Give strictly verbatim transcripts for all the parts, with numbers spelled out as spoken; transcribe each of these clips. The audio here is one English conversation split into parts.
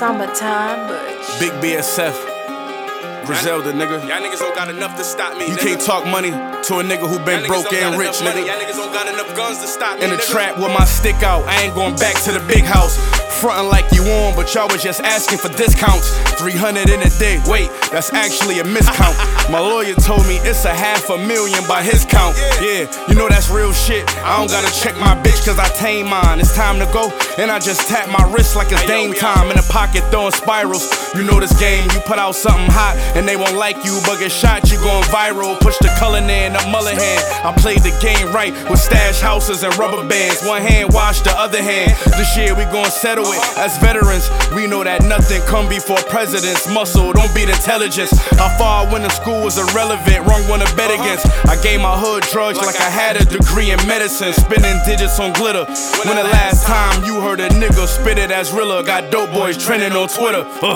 Summertime Butch. Big B S F. Griselda, nigga. Y'all niggas don't got enough to stop me, You nigga. can't talk money to a nigga who been broke and rich, nigga. Y'all niggas don't got enough guns to stop me, In the nigga. trap with my stick out, I ain't going back to the big house. Frontin' like you on, but y'all was just asking for discounts. three hundred in a day, wait, that's actually a miscount. My lawyer told me it's a half a million by his count. Yeah, you know that's real shit. I don't gotta check my bitch cause I tame mine. It's time to go, and I just tap my wrist like it's Dame time. In the pocket throwing spirals. You know this game, you put out something hot and they won't like you, but get shot, you going viral. Push the Cullinan up Mullihan. I played the game right with stash houses and rubber bands. One hand wash, the other hand. This year we gon' settle it. As veterans, we know that nothing come before presidents. Muscle, don't beat intelligence. How far I went to school was irrelevant. Wrong one to bet against. I gave my hood drugs like I had a degree in medicine. Spinning digits on glitter. When the last time you heard a nigga spit it as realer? Got dope boys trending on Twitter. Uh.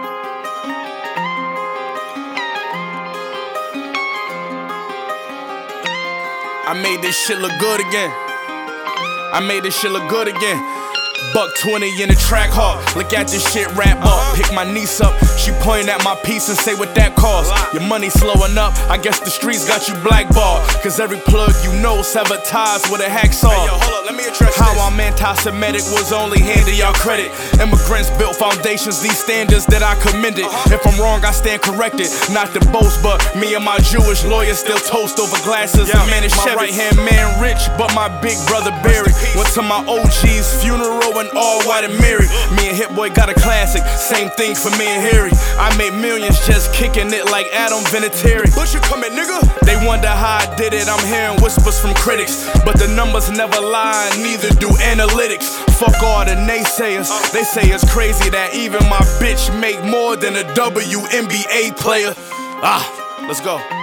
I made this shit look good again. I made this shit look good again. Buck twenty in the track hawk. Look at this shit wrap up. Pick my niece up. She pointing at my piece and say what that cost. Your money slowing up. I guess the streets got you blackballed. Cause every plug you know severed ties with a hacksaw. Hey, yo, hold up, let me address How this. I'm anti-Semitic was only handed y'all credit. Immigrants built foundations, these standards that I commended. If I'm wrong, I stand corrected. Not to boast, but me and my Jewish lawyers still toast over glasses. Yeah, Man, it's my right hand man rich, but my big brother buried. Went to my O G's funeral and all white and married. Me and Hit Boy got a classic. Same thing for me and Harry. I made millions just kicking it like Adam Vinatieri. Bush, you coming, nigga? They wonder how I did it. I'm hearing whispers from critics, but the numbers never lie, neither do analytics. Fuck all the naysayers. They say it's crazy that even my bitch make more than a W N B A player. Ah, let's go.